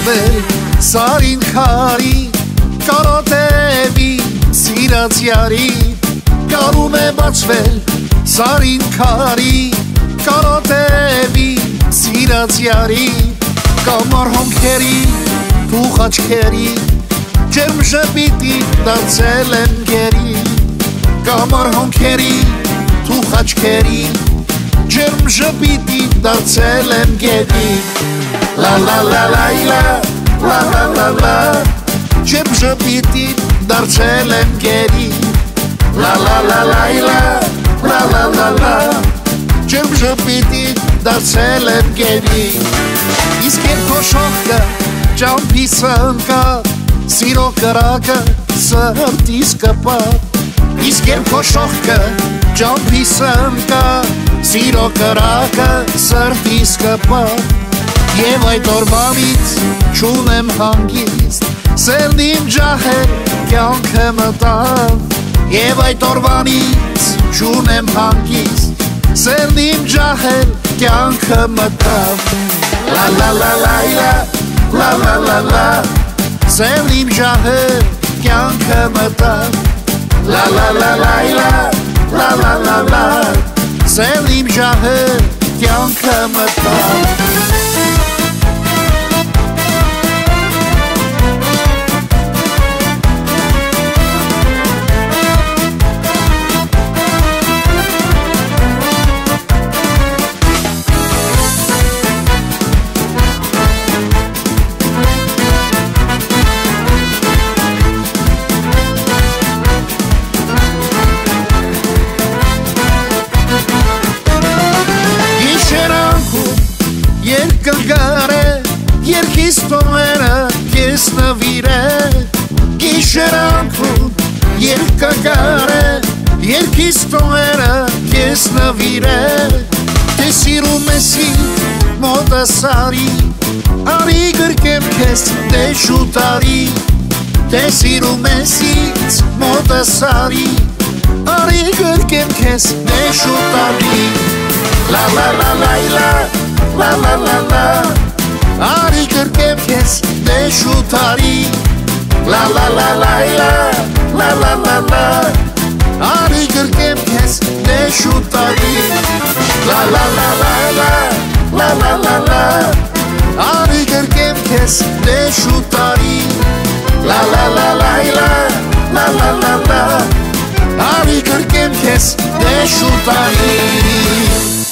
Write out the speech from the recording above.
բացվել սարին քարի կարոտեվի սիրած յարի կարում է բացվել սարին քարի կարոտեվի սիրած յարի կամար հոնքերի թուխ աչքերի ջերմ ժպիտի դարձել եմ գերի կամար հոնքերի թուխ աչքերի ջերմ ժպիտի դարձել եմ գերի La la la la la la la la la ջերմ ժպիտի դարձել եմ գերի La la la la la la la la la ջերմ ժպիտի դարձել եմ գերի Իսկ երբ քո շողքը ջամփի սնկա սիրո կրակը սրտիս կպատ Իսկ երբ քո շողքը ջամփի սնկա սիրո կրակը սրտիս կպատ Եվ այդ օրվանից չունեմ հանգիստ Սերն իմ ջահել կյանքը մտավ Եվ այդ օրվանից չունեմ հանգիստ Սերն իմ ջահել կյանքը մտավ La la la la la la la la la Սերն իմ ջահել կյանքը մտավ La la la la la la la la la Սերն իմ ջահել կյանքը մտավ Երկգար է, երկիս տոները կես նվիր է Գիշերանքում երկգար է, երկիս տոները կես նվիր է Թե սիրում ես մոտը սարի, արի գրկեմ քեզ դե շուտ արի Թե սիրում ես մոտը սարի, արի գրկեմ քեզ դե շուտ արի La la la la la La la la la Արի գրկեմ քեզ դե շուտ արի La la la la la La la la la Արի գրկեմ քեզ դե շուտ արի La la la la la La la la la Արի գրկեմ քեզ դե շուտ արի La la la la la La la la la Արի գրկեմ քեզ դե շուտ արի